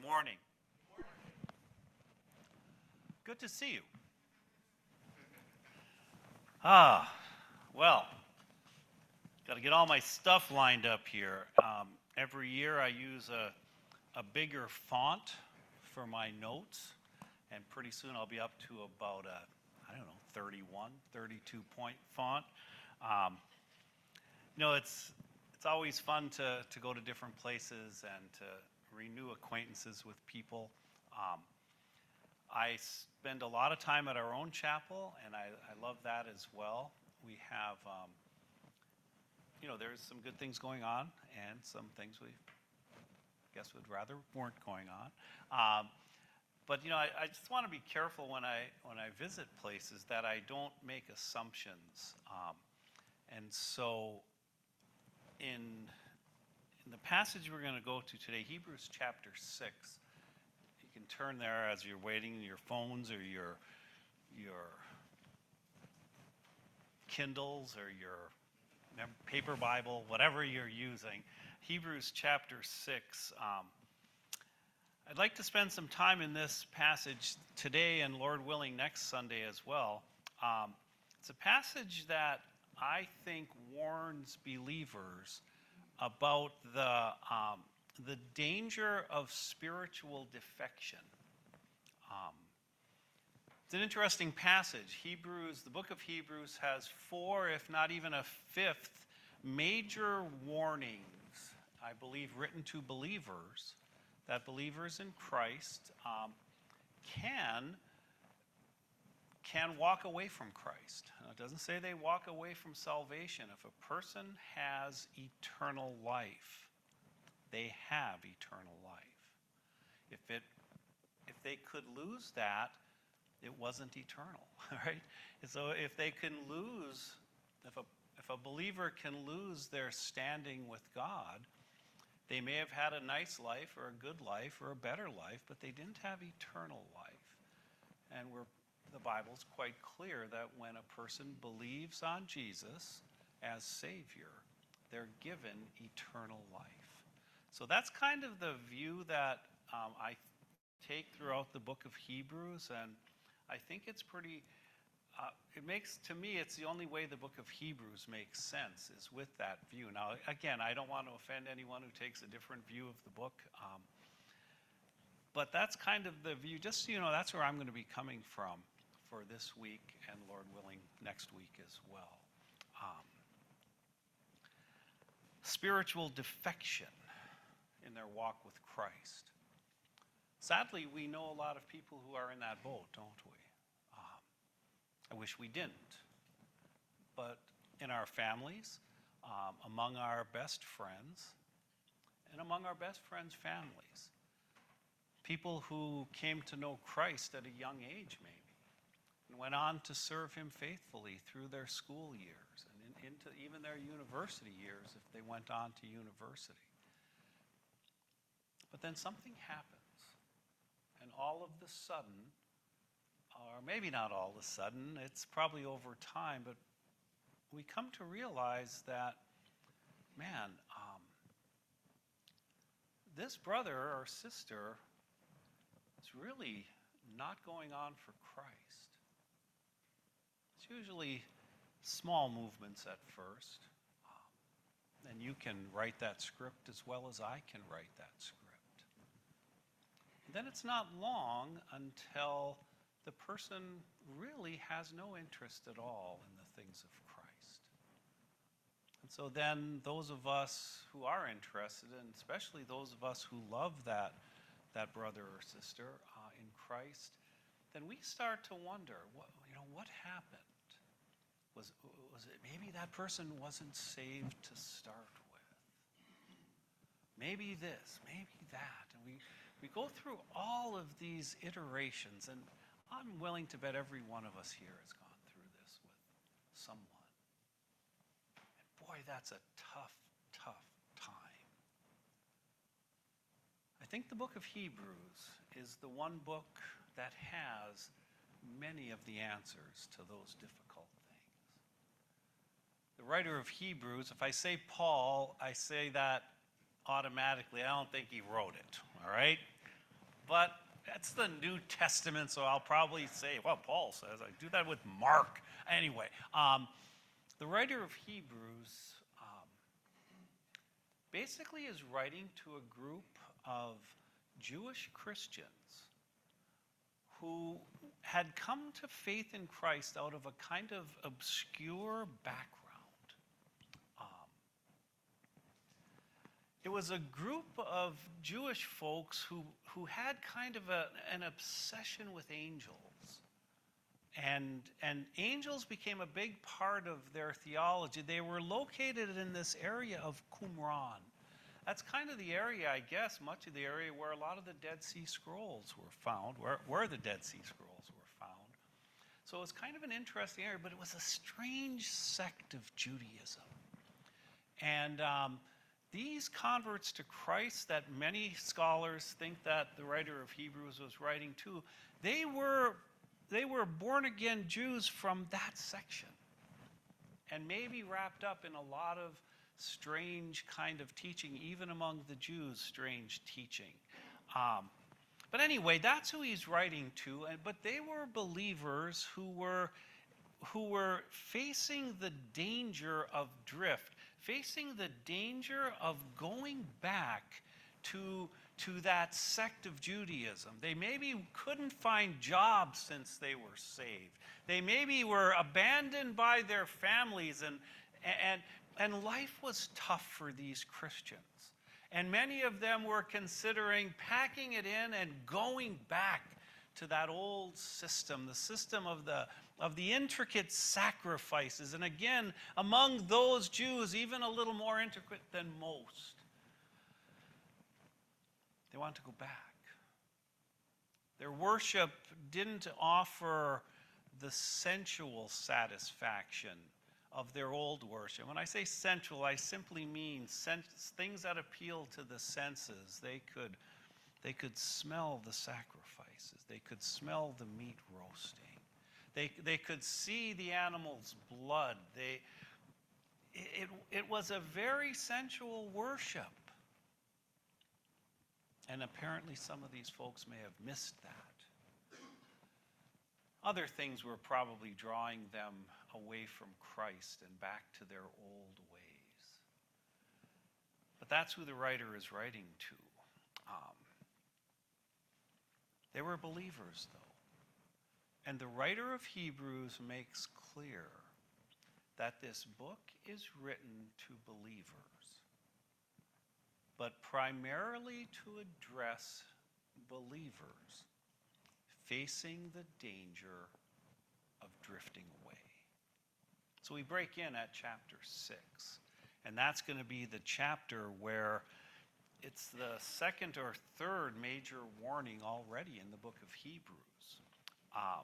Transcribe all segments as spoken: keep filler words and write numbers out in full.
morning. Good to see you. Ah, well, got to get all my stuff lined up here. Um, every year I use a, a bigger font for my notes, and pretty soon I'll be up to about a, I don't know, thirty-one, thirty-two point font. Um, you know, it's it's always fun to, to go to different places and to renew acquaintances with people. Um, I spend a lot of time at our own chapel, and I, I love that as well. We have, um, you know, there's some good things going on, and some things we guess would rather weren't going on. Um, but you know, I, I just want to be careful when I when I visit places that I don't make assumptions. Um, and so, in in the passage we're going to go to today, Hebrews chapter six. You can turn there as you're waiting in your phones or your your Kindles or your paper Bible, whatever you're using. Hebrews chapter six. Um, I'd like to spend some time in this passage today and, Lord willing, next Sunday as well. Um, it's a passage that I think warns believers about the um, the danger of spiritual defection. Um, it's an interesting passage. Hebrews, the book of Hebrews has four, if not even a fifth, major warnings, I believe, written to believers, that believers in Christ um, can, can walk away from Christ. Now, it doesn't say they walk away from salvation. If a person has eternal life, they have eternal life. If it, if they could lose that, it wasn't eternal, right? And so if they can lose, if a, if a believer can lose their standing with God, they may have had a nice life or a good life or a better life, but they didn't have eternal life. And we're, the Bible's quite clear that when a person believes on Jesus as Savior, they're given eternal life. So that's kind of the view that um, I take throughout the book of Hebrews, and I think it's pretty, uh, it makes, to me, it's the only way the book of Hebrews makes sense, is with that view. Now, again, I don't want to offend anyone who takes a different view of the book, um, but that's kind of the view, just so you know, that's where I'm going to be coming from for this week, and Lord willing, next week as well. Um, spiritual defection in their walk with Christ. Sadly, we know a lot of people who are in that boat, don't we? Um, I wish we didn't. But in our families, um, among our best friends, and among our best friends' families, people who came to know Christ at a young age, maybe, and went on to serve Him faithfully through their school years and in, into even their university years if they went on to university. But then something happens. And all of the sudden, or maybe not all of a sudden, it's probably over time, but we come to realize that, man, um, this brother or sister is really not going on for Christ. It's usually small movements at first, um, and you can write that script as well as I can write that script. Then it's not long until the person really has no interest at all in the things of Christ. And so then those of us who are interested, and especially those of us who love that, that brother or sister uh, in Christ, then we start to wonder, what, you know, what happened? Was, was it maybe that person wasn't saved to start with? Maybe this, maybe that. And we We go through all of these iterations, and I'm willing to bet every one of us here has gone through this with someone. And boy, that's a tough, tough time. I think the book of Hebrews is the one book that has many of the answers to those difficult things. The writer of Hebrews, if I say Paul, I say that automatically. I don't think he wrote it, all right? but that's the New Testament, so I'll probably say, well, Paul says, I do that with Mark. Anyway, um, the writer of Hebrews um, basically is writing to a group of Jewish Christians who had come to faith in Christ out of a kind of obscure background. Um, it was a group of Jewish folks who, who had kind of a, an obsession with angels. And, and angels became a big part of their theology. They were located in this area of Qumran. That's kind of the area, I guess, much of the area where a lot of the Dead Sea Scrolls were found, where, where the Dead Sea Scrolls were found. So it was kind of an interesting area, but it was a strange sect of Judaism. And um, these converts to Christ that many scholars think that the writer of Hebrews was writing to, they were, they were born-again Jews from that section. And maybe wrapped up in a lot of strange kind of teaching, even among the Jews, strange teaching. Um, but anyway, that's who he's writing to. And, but they were believers who were, who were facing the danger of drift, facing the danger of going back to, to that sect of Judaism. They maybe couldn't find jobs since they were saved. They maybe were abandoned by their families, and, and And life was tough for these Christians. And many of them were considering packing it in and going back to that old system, the system of the, of the intricate sacrifices. And again, among those Jews, even a little more intricate than most. They wanted to go back. Their worship didn't offer the sensual satisfaction of their old worship. When I say sensual, I simply mean sense, things that appeal to the senses. They could, they could smell the sacrifices. They could smell the meat roasting. They, they could see the animal's blood. They, it, it was a very sensual worship. And apparently some of these folks may have missed that. Other things were probably drawing them away from Christ and back to their old ways. But that's who the writer is writing to. Um, they were believers, though. And the writer of Hebrews makes clear that this book is written to believers, but primarily to address believers facing the danger of drifting away. So we break in at chapter six, and that's going to be the chapter where it's the second or third major warning already in the book of Hebrews. Um,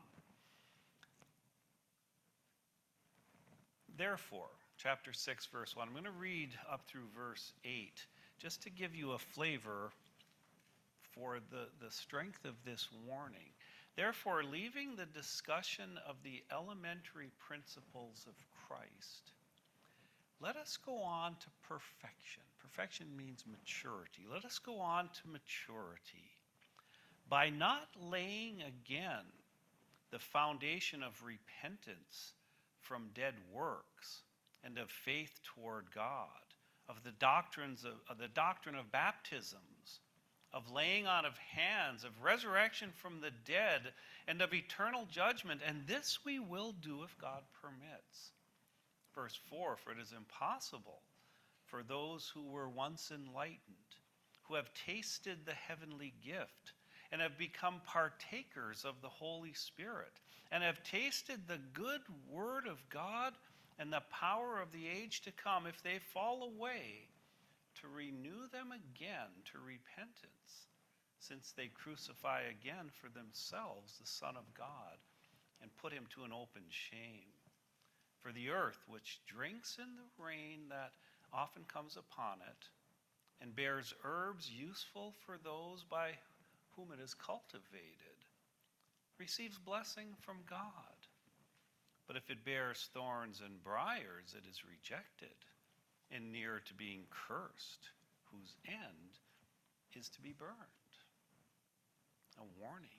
therefore, chapter six, verse one, I'm going to read up through verse eight, just to give you a flavor for the, the strength of this warning. Therefore, leaving the discussion of the elementary principles of Christ, let us go on to perfection. Perfection means maturity. Let us go on to maturity by not laying again the foundation of repentance from dead works and of faith toward God, of the doctrines of, of the doctrine of baptisms, of laying on of hands, of resurrection from the dead, and of eternal judgment. And this we will do if God permits. Verse four, for it is impossible for those who were once enlightened, who have tasted the heavenly gift, and have become partakers of the Holy Spirit, and have tasted the good word of God and the power of the age to come, if they fall away, to renew them again to repentance, since they crucify again for themselves the Son of God and put him to an open shame. For the earth, which drinks in the rain that often comes upon it, and bears herbs useful for those by whom it is cultivated, receives blessing from God. But if it bears thorns and briars, it is rejected and near to being cursed, whose end is to be burned. a warning.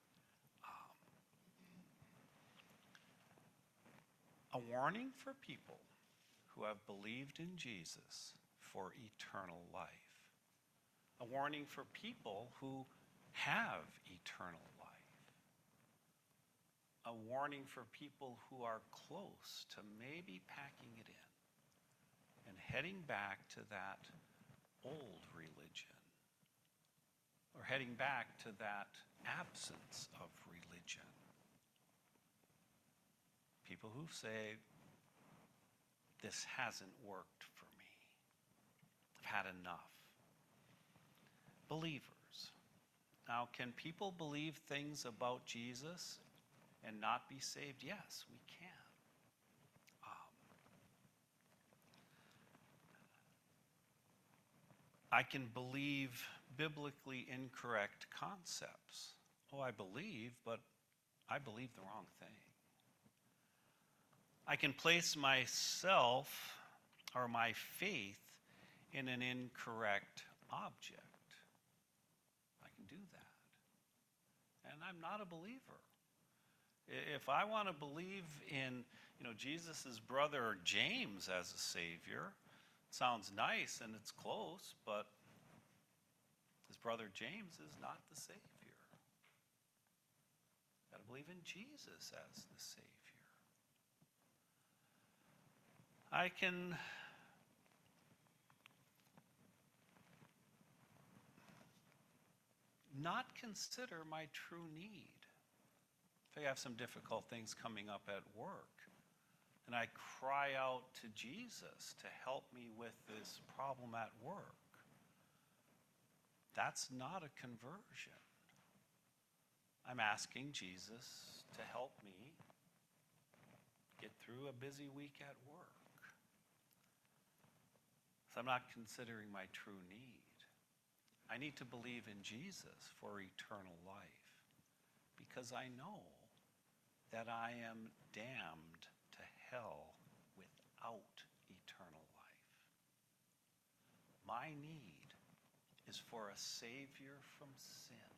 Um, a warning for people who have believed in Jesus for eternal life. A warning for people who have eternal life. A warning for people who are close to maybe packing it in and heading back to that old religion, or heading back to that absence of religion. People who say, this hasn't worked for me. I've had enough. Believers. Now, can people believe things about Jesus and not be saved? Yes, we can. Um, I can believe biblically incorrect concepts. Oh, I believe, but I believe the wrong thing. I can place myself or my faith in an incorrect object. I can do that. And I'm not a believer. If I want to believe in, you know, Jesus' brother James as a savior, it sounds nice and it's close, but his brother James is not the savior. Got to believe in Jesus as the savior. I can not consider my true need. If I have some difficult things coming up at work, and I cry out to Jesus to help me with this problem at work, that's not a conversion. I'm asking Jesus to help me get through a busy week at work. So I'm not considering my true need. I need to believe in Jesus for eternal life because I know that I am damned to hell without eternal life. My need is for a Savior from sin.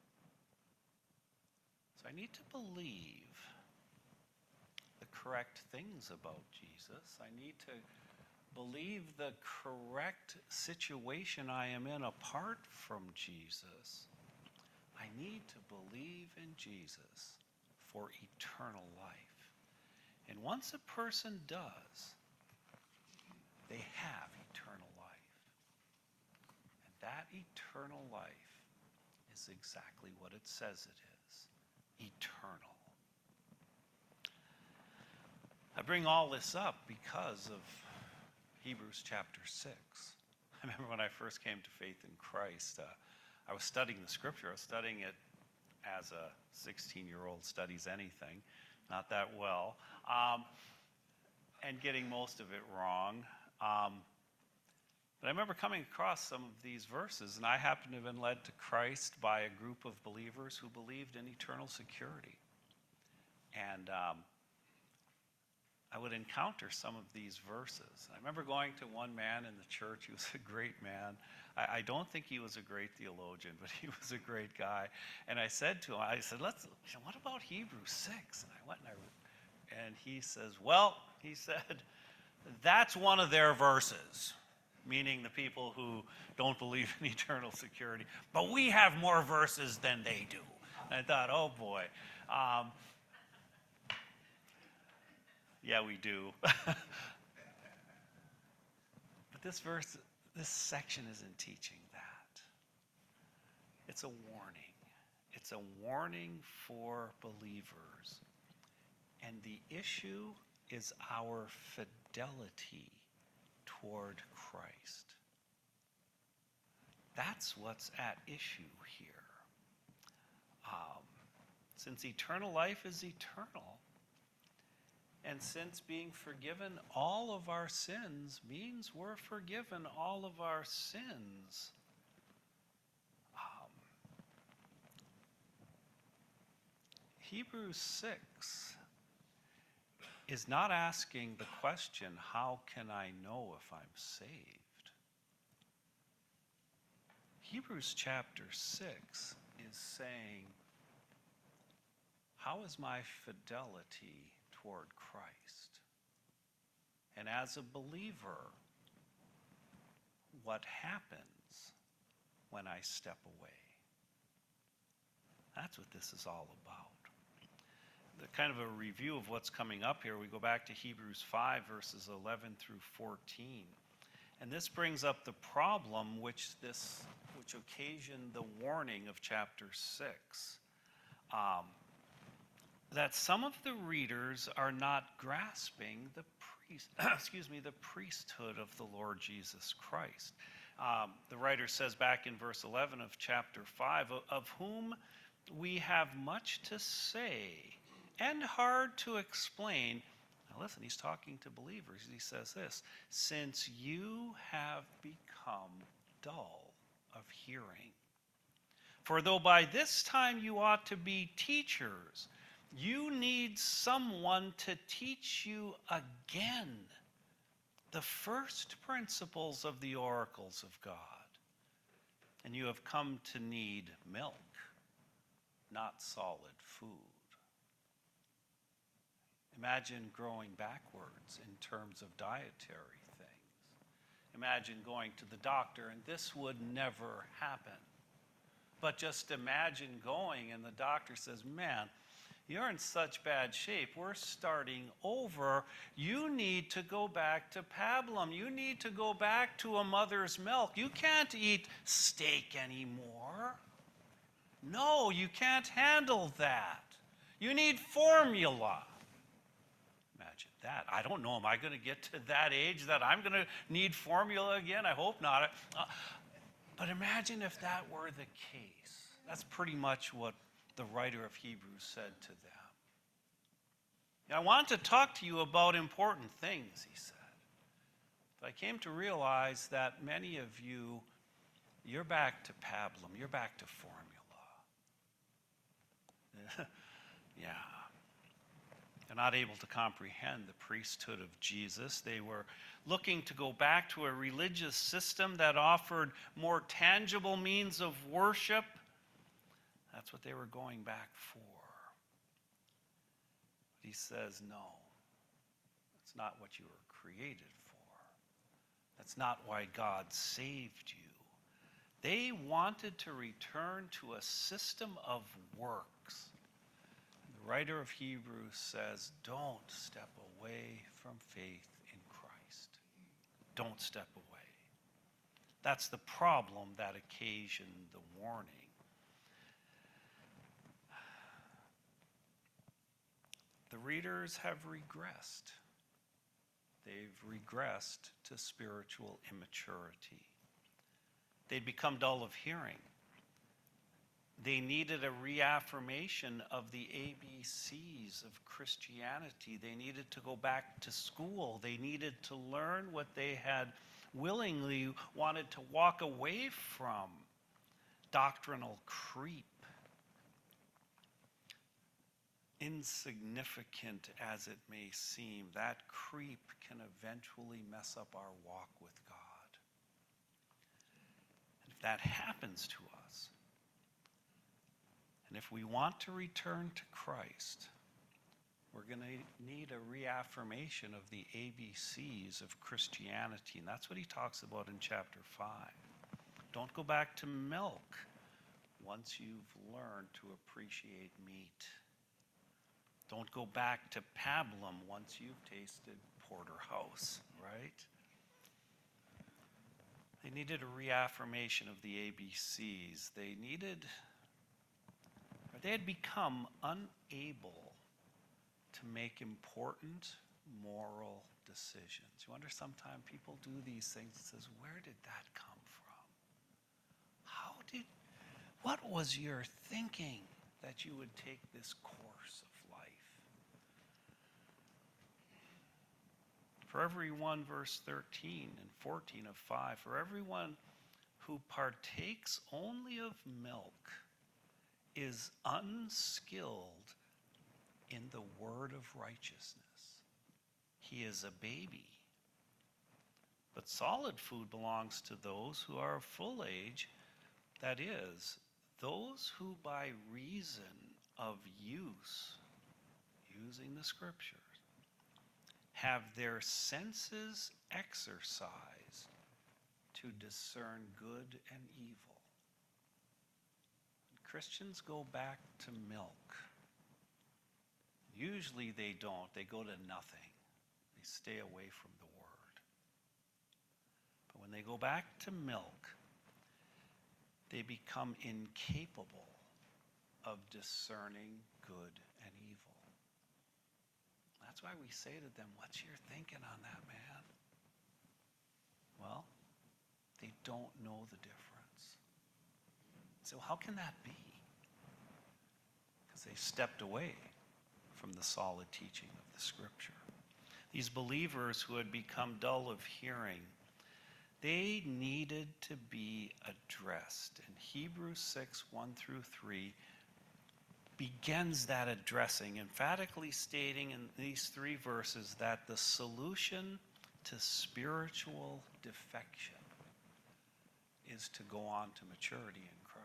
So I need to believe the correct things about Jesus. I need to believe the correct situation I am in apart from Jesus. I need to believe in Jesus for eternal life. And once a person does, they have eternal life. And that eternal life is exactly what it says it is, eternal. I bring all this up because of Hebrews chapter six. I remember when I first came to faith in Christ, uh, I was studying the scripture. I was studying it as a sixteen-year-old studies anything, not that well, um, and getting most of it wrong. Um, but I remember coming across some of these verses, and I happened to have been led to Christ by a group of believers who believed in eternal security. And um, I would encounter some of these verses. I remember going to one man in the church. He was a great man. I, I don't think he was a great theologian, but he was a great guy. And I said to him, I said, "Let's. What about Hebrews six?" And I went and I, and he says, "Well," he said, "that's one of their verses," meaning the people who don't believe in eternal security. "But we have more verses than they do." And I thought, oh boy. Um, Yeah, we do. But this verse, this section isn't teaching that. It's a warning. It's a warning for believers. And the issue is our fidelity toward Christ. That's what's at issue here. Um, since eternal life is eternal, and since being forgiven all of our sins means we're forgiven all of our sins, um, Hebrews six is not asking the question, how can I know if I'm saved? Hebrews chapter six is saying, how is my fidelity toward Christ? And as a believer, what happens when I step away? That's what this is all about. The kind of a review of what's coming up here, we go back to Hebrews five, verses eleven through fourteen. And this brings up the problem which this which occasioned the warning of chapter six. Um, that some of the readers are not grasping the priest, excuse me, the priesthood of the Lord Jesus Christ. Um, the writer says back in verse eleven of chapter five, of whom we have much to say and hard to explain. Now listen, he's talking to believers. He says this, since you have become dull of hearing. For though by this time you ought to be teachers, you need someone to teach you again the first principles of the oracles of God. And you have come to need milk, not solid food. Imagine growing backwards in terms of dietary things. Imagine going to the doctor, and this would never happen. But just imagine going, and the doctor says, man, you're in such bad shape. We're starting over. You need to go back to pablum. You need to go back to a mother's milk. You can't eat steak anymore. No, you can't handle that. You need formula. Imagine that. I don't know. Am I going to get to that age that I'm going to need formula again? I hope not. Uh, but imagine if that were the case. That's pretty much what the writer of Hebrews said to them. I want to talk to you about important things, he said. But I came to realize that many of you, you're back to pablum. You're back to formula. Yeah. They're not able to comprehend the priesthood of Jesus. They were looking to go back to a religious system that offered more tangible means of worship. That's what they were going back for. But he says, no, that's not what you were created for. That's not why God saved you. They wanted to return to a system of works. The writer of Hebrews says, don't step away from faith in Christ. Don't step away. That's the problem that occasioned the warning. The readers have regressed. They've regressed to spiritual immaturity. They'd become dull of hearing. They needed a reaffirmation of the A B Cs of Christianity. They needed to go back to school. They needed to learn what they had willingly wanted to walk away from. Doctrinal creep. Insignificant as it may seem, that creep can eventually mess up our walk with God. And if that happens to us, and if we want to return to Christ, we're going to need a reaffirmation of the A B Cs of Christianity. And that's what he talks about in chapter five. Don't go back to milk once you've learned to appreciate meat. Don't go back to pablum once you've tasted porterhouse, right? They needed a reaffirmation of the A B Cs. They needed, or they had become unable to make important moral decisions. You wonder sometimes people do these things and says, where did that come from? How did, what was your thinking that you would take this course of life? For everyone, verse thirteen and fourteen of five, for everyone who partakes only of milk is unskilled in the word of righteousness. He is a baby. But solid food belongs to those who are of full age, that is, those who by reason of use, using the scriptures, have their senses exercised to discern good and evil. Christians go back to milk. Usually they don't. They go to nothing. They stay away from the word. But when they go back to milk, they become incapable of discerning good and evil. That's why we say to them, what's your thinking on that, man? Well, they don't know the difference. So how can that be? Because they stepped away from the solid teaching of the scripture. These believers who had become dull of hearing, they needed to be addressed. And Hebrews six, one through three begins that addressing, emphatically stating in these three verses that the solution to spiritual defection is to go on to maturity in Christ.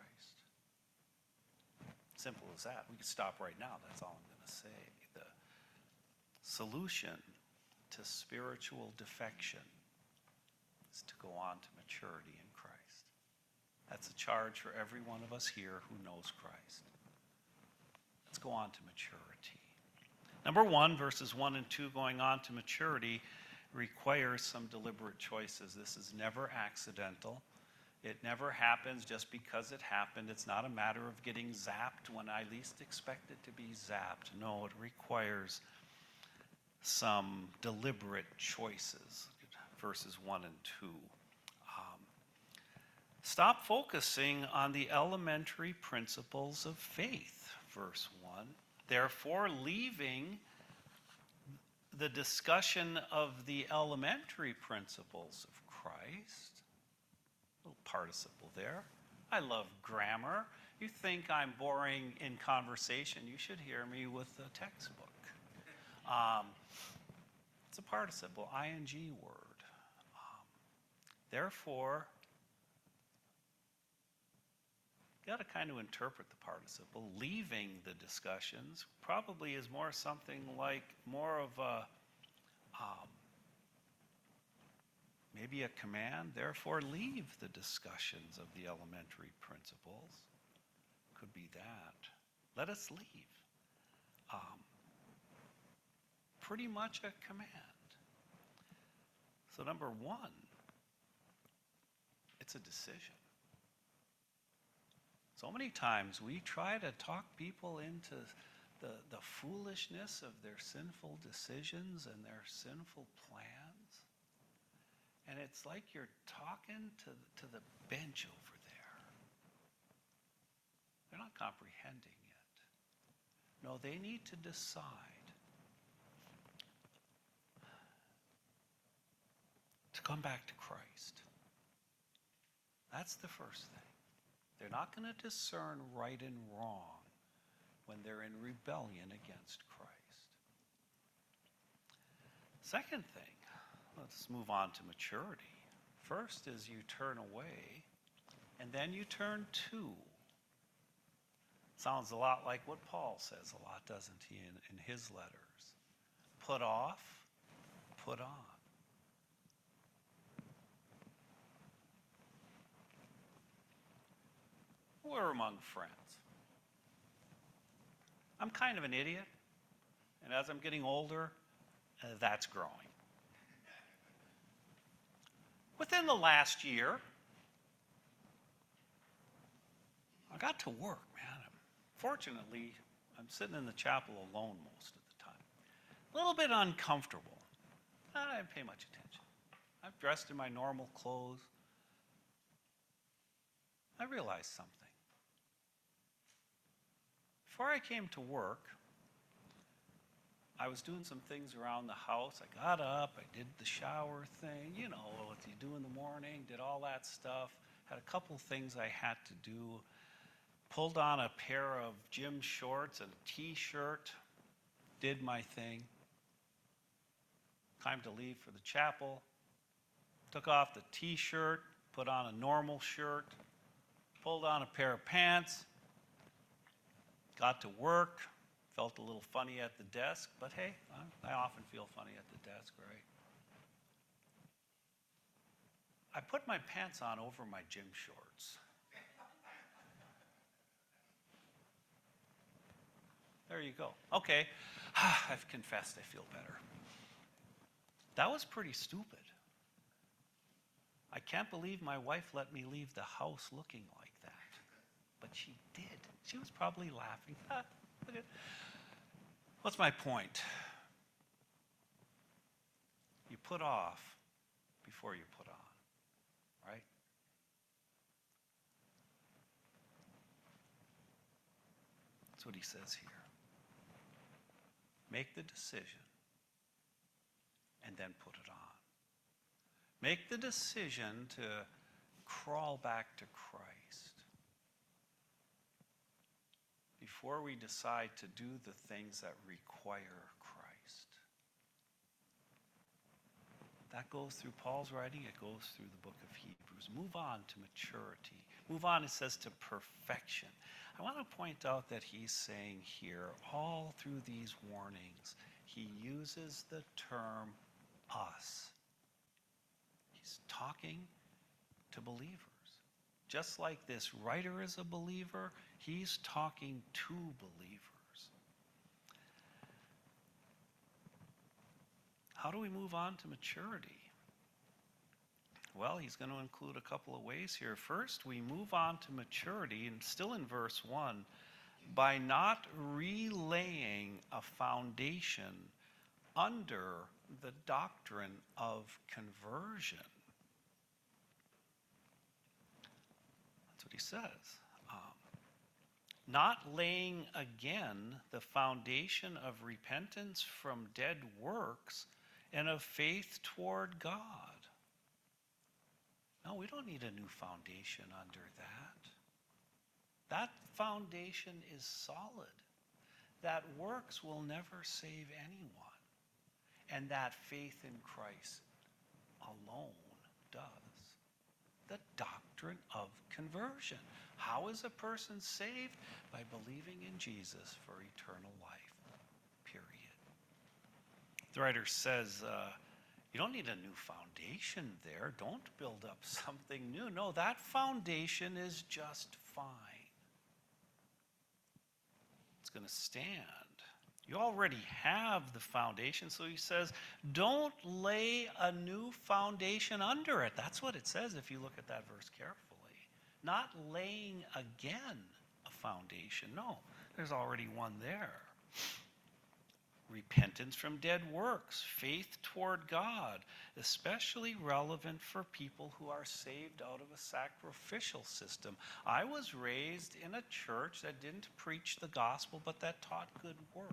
Simple as that. We could stop right now. That's all I'm going to say. The solution to spiritual defection is to go on to maturity in Christ. That's a charge for every one of us here who knows Christ. Let's go on to maturity. Number one, verses one and two, going on to maturity requires some deliberate choices. This is never accidental. It never happens just because it happened. It's not a matter of getting zapped when I least expect it to be zapped. No, it requires some deliberate choices. Verses one and two. Um, stop focusing on the elementary principles of faith. Verse one. Therefore, leaving the discussion of the elementary principles of Christ, little participle there. I love grammar. You think I'm boring in conversation, you should hear me with the textbook. Um, it's a participle, ing word. Um, therefore, you got to kind of interpret the participle. Leaving the discussions probably is more something like more of a um, maybe a command. Therefore, leave the discussions of the elementary principles. Could be that. Let us leave. Um, pretty much a command. So number one, it's a decision. So many times we try to talk people into the, the foolishness of their sinful decisions and their sinful plans. And it's like you're talking to, to the bench over there. They're not comprehending it. No, they need to decide. To come back to Christ. That's the first thing. They're not going to discern right and wrong when they're in rebellion against Christ. Second thing, let's move on to maturity. First is you turn away, and then you turn to. Sounds a lot like what Paul says a lot, doesn't he, in, in his letters? Put off, put on. We're among friends. I'm kind of an idiot, and as I'm getting older, uh, that's growing. Within the last year, I got to work, man. Fortunately, I'm sitting in the chapel alone most of the time. A little bit uncomfortable. I didn't pay much attention. I'm dressed in my normal clothes. I realized something. Before I came to work, I was doing some things around the house. I got up, I did the shower thing, you know, what you do in the morning, did all that stuff. Had a couple things I had to do. Pulled on a pair of gym shorts and a t-shirt, did my thing. Time to leave for the chapel. Took off the t-shirt, put on a normal shirt, pulled on a pair of pants, got to work, felt a little funny at the desk, but hey, I often feel funny at the desk, right? I put my pants on over my gym shorts. There you go. Okay, I've confessed, I feel better. That was pretty stupid. I can't believe my wife let me leave the house looking like that. But she did. She was probably laughing. What's my point? You put off before you put on, right? That's what he says here. Make the decision and then put it on. Make the decision to crawl back to Christ before we decide to do the things that require Christ. That goes through Paul's writing. It goes through the book of Hebrews. Move on to maturity. Move on, it says, to perfection. I want to point out that he's saying here, all through these warnings, he uses the term us. He's talking to believers. Just like this writer is a believer, he's talking to believers. How do we move on to maturity? Well, he's going to include a couple of ways here. First, we move on to maturity, and still in verse one, by not relaying a foundation under the doctrine of conversion. That's what he says. Um, not laying again the foundation of repentance from dead works and of faith toward God. No, we don't need a new foundation under that. That foundation is solid. That works will never save anyone. And that faith in Christ alone does. The doctrine of conversion. How is a person saved? By believing in Jesus for eternal life. Period. The writer says, uh, you don't need a new foundation there. Don't build up something new. No, that foundation is just fine. It's going to stand. You already have the foundation, so he says, don't lay a new foundation under it. That's what it says if you look at that verse carefully. Not laying again a foundation. No, there's already one there. Repentance from dead works, faith toward God, especially relevant for people who are saved out of a sacrificial system. I was raised in a church that didn't preach the gospel, but that taught good works.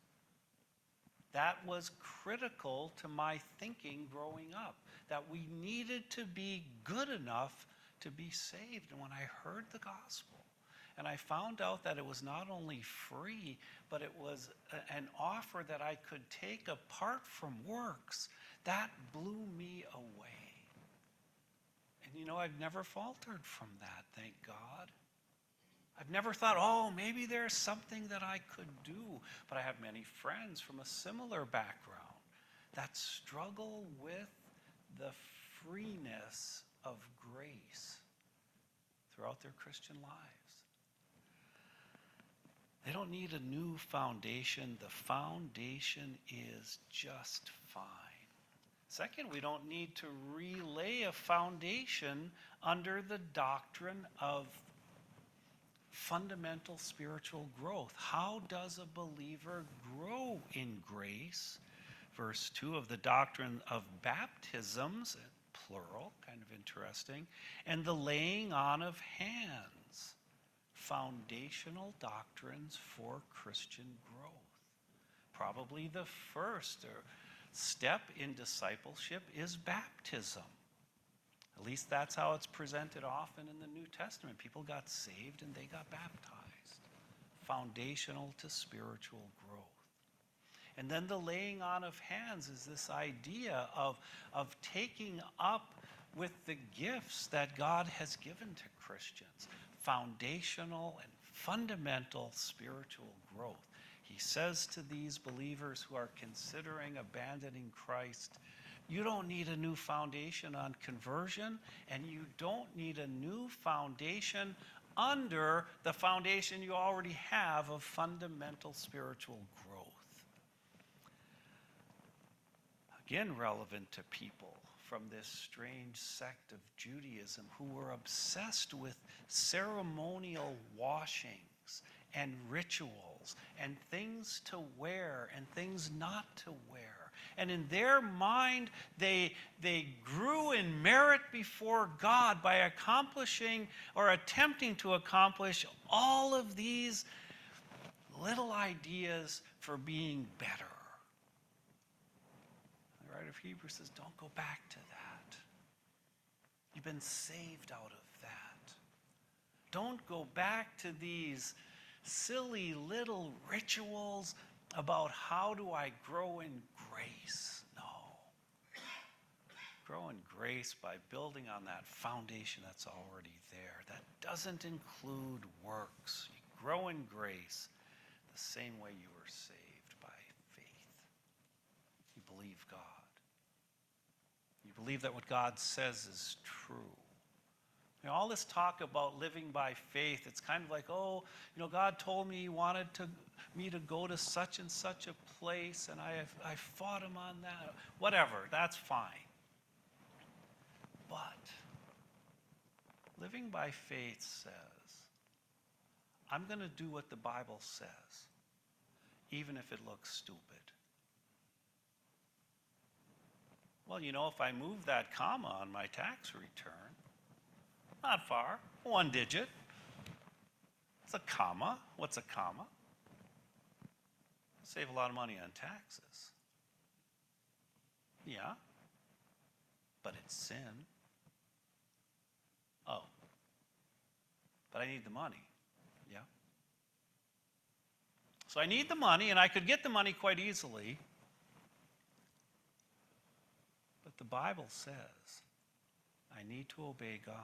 That was critical to my thinking growing up, that we needed to be good enough to be saved. And when I heard the gospel, and I found out that it was not only free, but it was a, an offer that I could take apart from works, that blew me away. And you know, I've never faltered from that, thank God. I've never thought, oh, maybe there's something that I could do. But I have many friends from a similar background that struggle with the freeness of grace throughout their Christian lives. They don't need a new foundation. The foundation is just fine. Second, we don't need to relay a foundation under the doctrine of fundamental spiritual growth. How does a believer grow in grace? Verse two of the doctrine of baptisms, plural, kind of interesting, and the laying on of hands. Foundational doctrines for Christian growth. Probably the first step in discipleship is baptism. At least that's how it's presented often in the New Testament. People got saved and they got baptized. Foundational to spiritual growth. And then the laying on of hands is this idea of, of taking up with the gifts that God has given to Christians, foundational and fundamental spiritual growth. He says to these believers who are considering abandoning Christ, you don't need a new foundation on conversion, and you don't need a new foundation under the foundation you already have of fundamental spiritual growth. Again, relevant to people from this strange sect of Judaism who were obsessed with ceremonial washings and rituals and things to wear and things not to wear. And in their mind, they, they grew in merit before God by accomplishing or attempting to accomplish all of these little ideas for being better. The writer of Hebrews says, don't go back to that. You've been saved out of that. Don't go back to these silly little rituals about how do I grow in grace. No. Grow in grace by building on that foundation that's already there. That doesn't include works. You grow in grace the same way you were saved, by faith. You believe God. You believe that what God says is true. You know, all this talk about living by faith, it's kind of like, oh, you know, God told me he wanted to, me to go to such and such a place, and I, have, I fought him on that. Whatever, that's fine. But living by faith says, I'm going to do what the Bible says, even if it looks stupid. Well, you know, if I move that comma on my tax return, not far, one digit. It's a comma. What's a comma? Save a lot of money on taxes. Yeah. But it's sin. Oh. But I need the money. Yeah. So I need the money, and I could get the money quite easily. But the Bible says I need to obey God.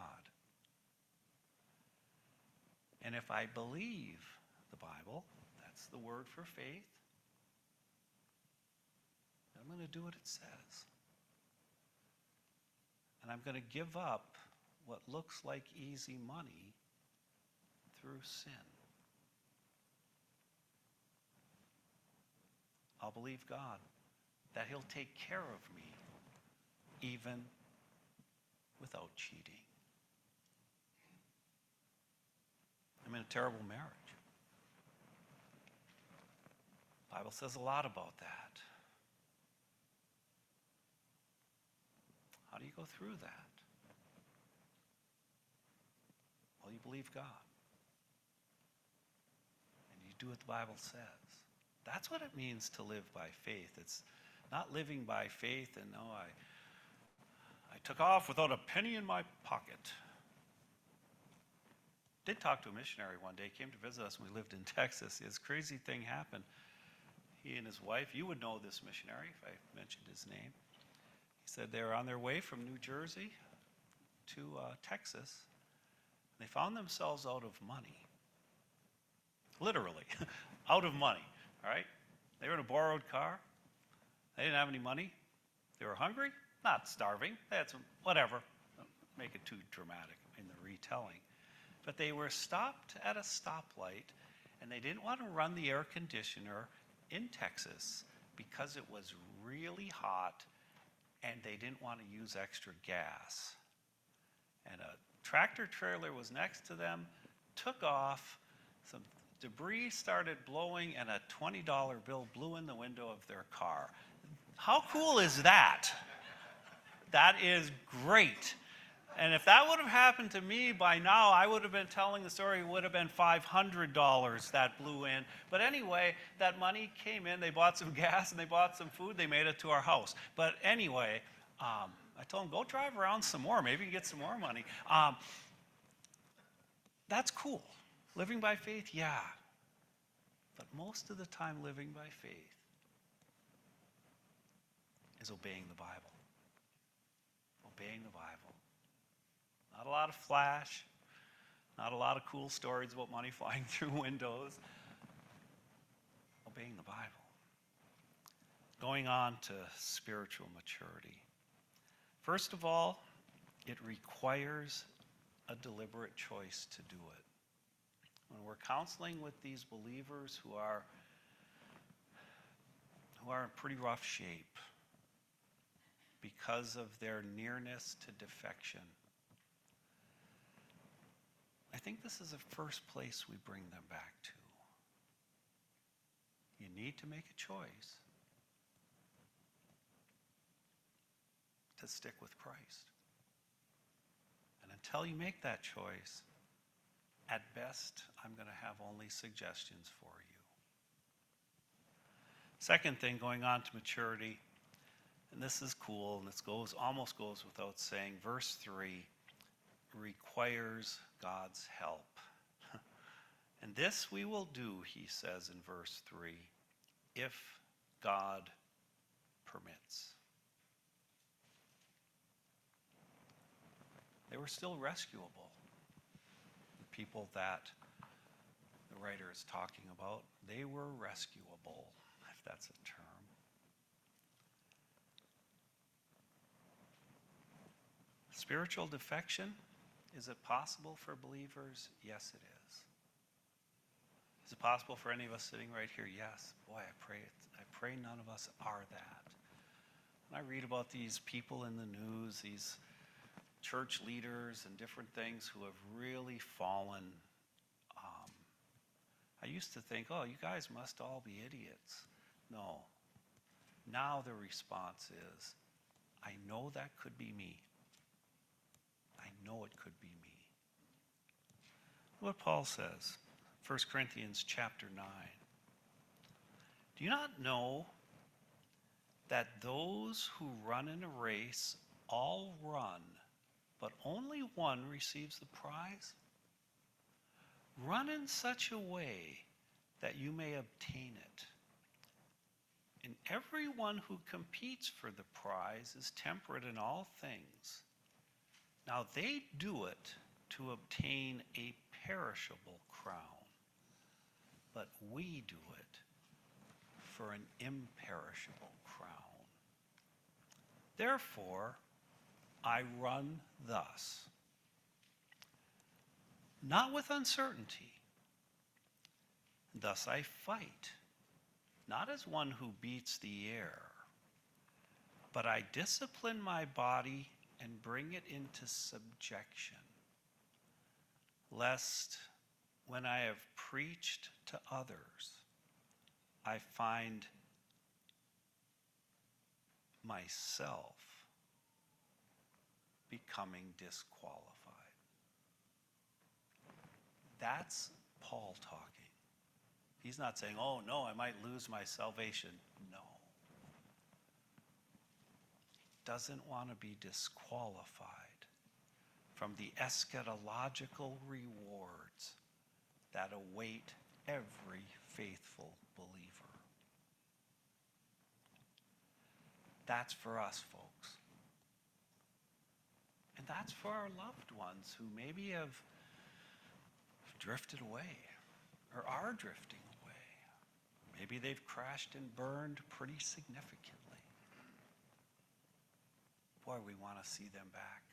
And if I believe the Bible, that's the word for faith, I'm going to do what it says. And I'm going to give up what looks like easy money through sin. I'll believe God that he'll take care of me even without cheating. I'm in a terrible marriage. The Bible says a lot about that. How do you go through that? Well, you believe God. And you do what the Bible says. That's what it means to live by faith. It's not living by faith and, no, I, I took off without a penny in my pocket. Did talk to a missionary one day, came to visit us when we lived in Texas. This crazy thing happened. He and his wife, you would know this missionary if I mentioned his name. He said they were on their way from New Jersey to uh, Texas. They found themselves out of money. Literally, out of money, all right? They were in a borrowed car. They didn't have any money. They were hungry, not starving. They had some, whatever. Don't make it too dramatic in the retelling. But they were stopped at a stoplight, and they didn't want to run the air conditioner in Texas because it was really hot, and they didn't want to use extra gas. And a tractor trailer was next to them, took off, some debris started blowing, and a twenty dollar bill blew in the window of their car. How cool is that? That is great. And if that would have happened to me by now, I would have been telling the story, it would have been five hundred dollars that blew in. But anyway, that money came in, they bought some gas and they bought some food, they made it to our house. But anyway, um, I told them, go drive around some more, maybe you get some more money. Um, that's cool. Living by faith, yeah. But most of the time, living by faith is obeying the Bible. Obeying the Bible. Not a lot of flash, not a lot of cool stories about money flying through windows. Obeying the Bible. Going on to spiritual maturity. First of all, it requires a deliberate choice to do it. When we're counseling with these believers who are who are in pretty rough shape because of their nearness to defection, I think this is the first place we bring them back to. You need to make a choice to stick with Christ. And until you make that choice, at best, I'm going to have only suggestions for you. Second thing, going on to maturity, and this is cool, and this goes almost goes without saying, verse three requires God's help. And this we will do, he says in verse three, if God permits. They were still rescuable. The people that the writer is talking about, they were rescuable, if that's a term. Spiritual defection, is it possible for believers? Yes, it is. Is it possible for any of us sitting right here? Yes. Boy, I pray it, I pray none of us are that. When I read about these people in the news, these church leaders and different things who have really fallen, um, I used to think, oh, you guys must all be idiots. No. Now the response is, I know that could be me. I know it could be me. Look what Paul says, First Corinthians chapter nine. Do you not know that those who run in a race all run, but only one receives the prize? Run in such a way that you may obtain it. And everyone who competes for the prize is temperate in all things. Now they do it to obtain a perishable crown, but we do it for an imperishable crown. Therefore, I run thus, not with uncertainty. Thus I fight, not as one who beats the air, but I discipline my body and bring it into subjection, lest when I have preached to others, I find myself becoming disqualified. That's Paul talking. He's not saying, oh no, I might lose my salvation. No. He doesn't want to be disqualified from the eschatological rewards that await every faithful believer. That's for us, folks. And that's for our loved ones who maybe have drifted away or are drifting away. Maybe they've crashed and burned pretty significantly. Boy, we want to see them back.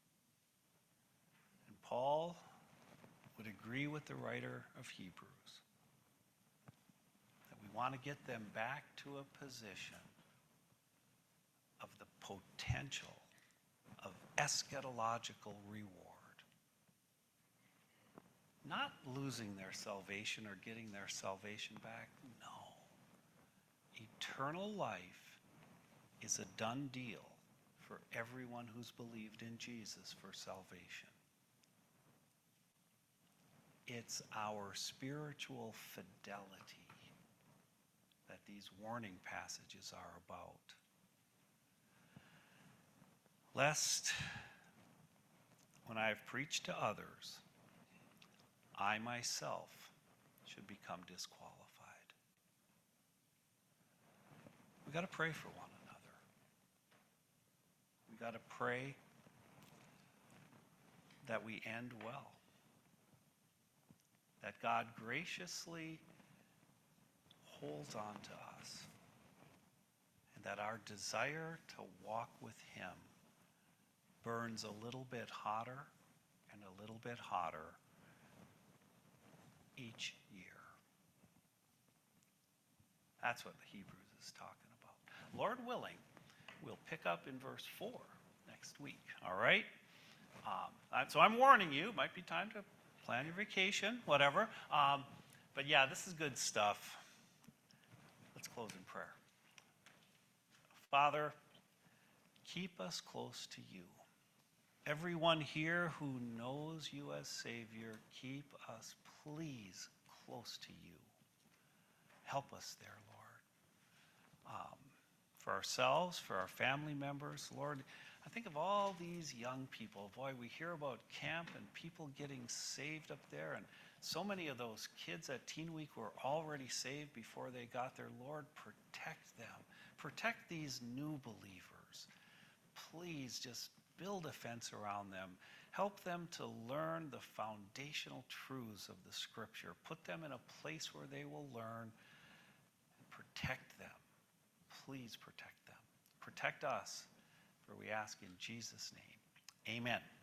And Paul would agree with the writer of Hebrews that we want to get them back to a position of the potential of eschatological reward. Not losing their salvation or getting their salvation back. No. Eternal life is a done deal for everyone who's believed in Jesus for salvation. It's our spiritual fidelity that these warning passages are about. Lest, when I have preached to others, I myself should become disqualified. We've got to pray for one another. We've got to pray that we end well. That God graciously holds on to us. And that our desire to walk with him burns a little bit hotter and a little bit hotter each year. That's what the Hebrews is talking about. Lord willing, we'll pick up in verse four next week, all right? Um, so I'm warning you, it might be time to plan your vacation, whatever. Um, but yeah, this is good stuff. Let's close in prayer. Father, keep us close to you. Everyone here who knows you as Savior, keep us, please, close to you. Help us there, Lord. Um, for ourselves, for our family members, Lord, I think of all these young people. Boy, we hear about camp and people getting saved up there, and so many of those kids at Teen Week were already saved before they got there. Lord, protect them. Protect these new believers. Please just build a fence around them. Help them to learn the foundational truths of the Scripture. Put them in a place where they will learn. Protect them. Please protect them. Protect us, for we ask in Jesus' name. Amen.